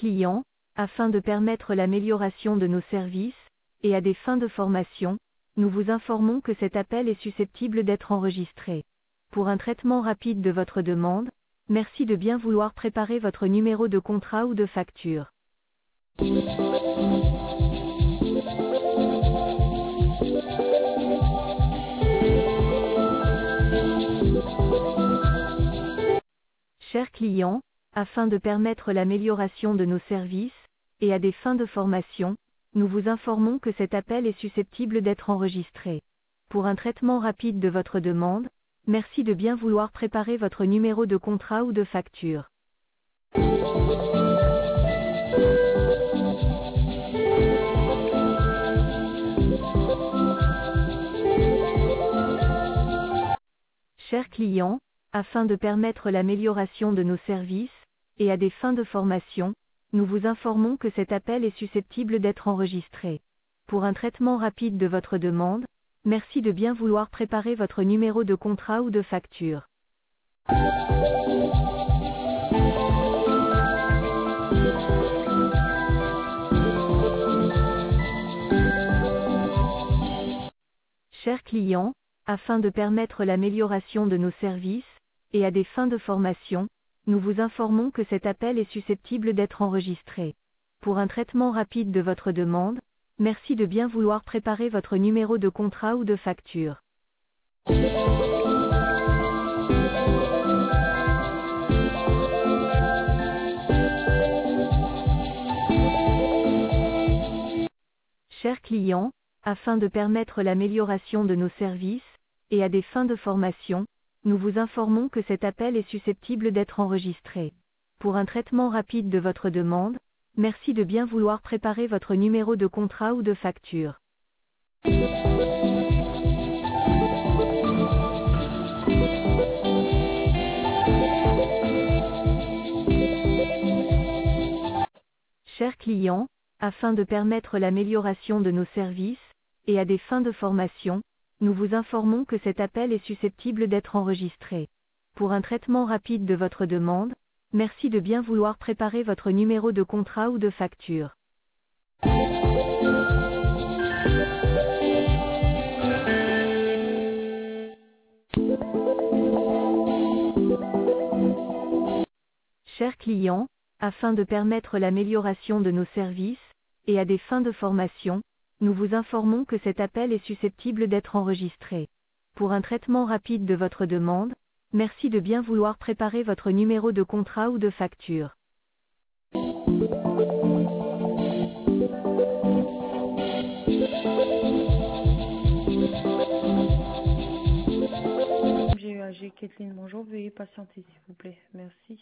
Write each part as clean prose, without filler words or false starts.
client, afin de permettre l'amélioration de nos services, et à des fins de formation, nous vous informons que cet appel est susceptible d'être enregistré. Pour un traitement rapide de votre demande, merci de bien vouloir préparer votre numéro de contrat ou de facture. Chers clients, afin de permettre l'amélioration de nos services, et à des fins de formation, nous vous informons que cet appel est susceptible d'être enregistré. Pour un traitement rapide de votre demande, merci de bien vouloir préparer votre numéro de contrat ou de facture. Chers clients, afin de permettre l'amélioration de nos services, et à des fins de formation, nous vous informons que cet appel est susceptible d'être enregistré. Pour un traitement rapide de votre demande, merci de bien vouloir préparer votre numéro de contrat ou de facture. Chers clients, afin de permettre l'amélioration de nos services, et à des fins de formation, nous vous informons que cet appel est susceptible d'être enregistré. Pour un traitement rapide de votre demande, merci de bien vouloir préparer votre numéro de contrat ou de facture. Chers clients, afin de permettre l'amélioration de nos services, et à des fins de formation, nous vous informons que cet appel est susceptible d'être enregistré. Pour un traitement rapide de votre demande, merci de bien vouloir préparer votre numéro de contrat ou de facture. Chers clients, afin de permettre l'amélioration de nos services, et à des fins de formation, nous vous informons que cet appel est susceptible d'être enregistré. Pour un traitement rapide de votre demande, merci de bien vouloir préparer votre numéro de contrat ou de facture. Chers clients, afin de permettre l'amélioration de nos services, et à des fins de formation, nous vous informons que cet appel est susceptible d'être enregistré. Pour un traitement rapide de votre demande, merci de bien vouloir préparer votre numéro de contrat ou de facture. GEAG Kathleen, bonjour, veuillez patienter s'il vous plaît, merci.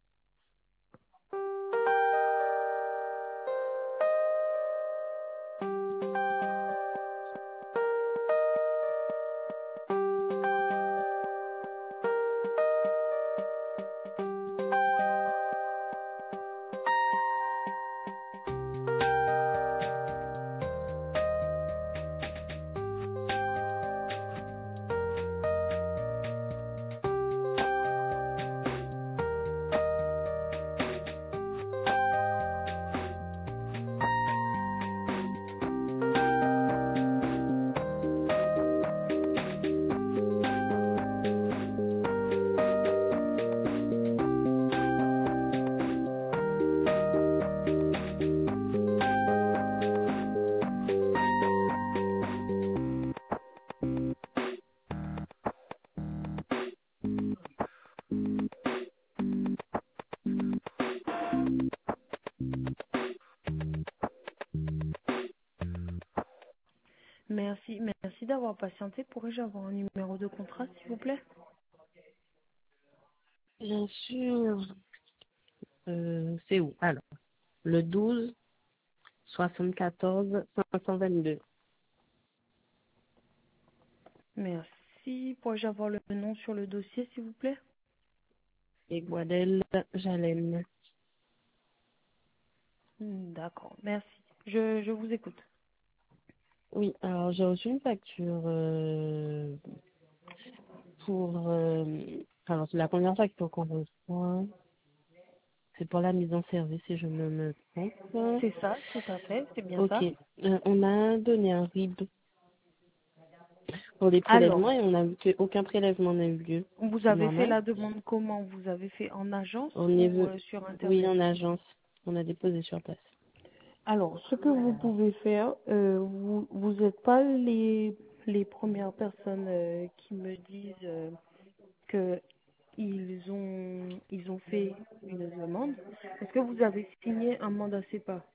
Merci d'avoir patienté. Pourrais-je avoir un numéro de contrat, s'il vous plaît? Bien sûr. C'est où? Alors, le 12 74 522. Merci. Pourrais-je avoir le nom sur le dossier, s'il vous plaît? Et Guadel Jalem. D'accord, merci. Je vous écoute. Oui, alors j'ai reçu une facture pour... alors, c'est la première facture qu'on reçoit. C'est pour la mise en service, si je ne me trompe. C'est ça, tout à fait, c'est bien Ok. ça. On a donné un RIB pour les Alors, prélèvements et on a vu qu'aucun prélèvement n'a eu lieu. vous C'est avez fait normal. la demande comment? Vous avez fait en agence On est ou sur oui, Internet? en agence. On a déposé sur place. Alors, ce que vous pouvez faire, vous n'êtes pas les premières personnes qui me disent que ils ont fait une demande. Est-ce que vous avez signé un mandat CEPA?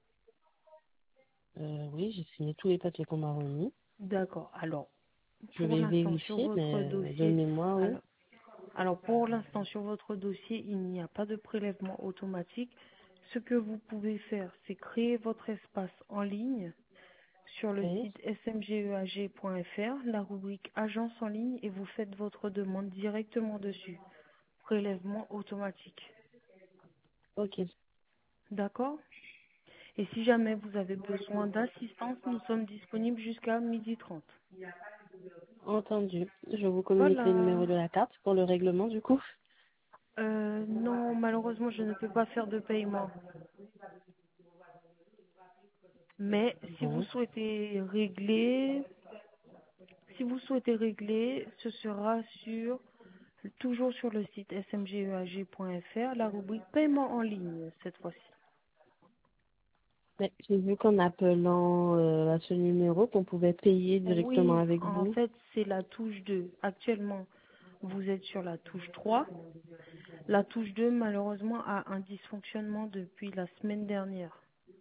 Oui, j'ai signé tous les papiers qu'on m'a remis. D'accord. Alors, Je pour vais l'instant, sur vérifier, votre mais de dossier, mémoire, oui. alors, alors pour l'instant, sur votre dossier, il n'y a pas de prélèvement automatique. Ce que vous pouvez faire, c'est créer votre espace en ligne sur le Oui. site smgeag.fr, la rubrique agence en ligne et vous faites votre demande directement dessus. Prélèvement automatique. Ok. D'accord? Et si jamais vous avez besoin d'assistance, nous sommes disponibles jusqu'à 12h30. Entendu. Je vous communique le Voilà. numéro de la carte pour le règlement, du coup. Non, malheureusement, je ne peux pas faire de paiement. Mais Bon. si vous souhaitez régler, ce sera toujours sur le site smgeag.fr, la rubrique paiement en ligne cette fois-ci. Mais j'ai vu qu'en appelant à ce numéro, qu'on pouvait payer directement Oui, avec en vous. fait, c'est la touche 2. Actuellement, vous êtes sur la touche 3. La touche 2, malheureusement, a un dysfonctionnement depuis la semaine dernière.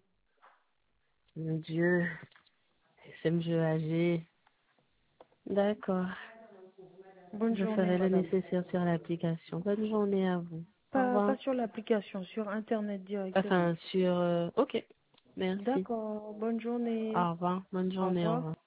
Mon Dieu. SMGAG. D'accord. Bonne Je journée, ferai le madame. nécessaire sur l'application. Bonne journée à vous. Au Pas revoir. sur l'application, sur Internet directement. Enfin, sur... Ok. Merci. D'accord, bonne journée. Au revoir. Bonne Au journée. Au revoir. revoir.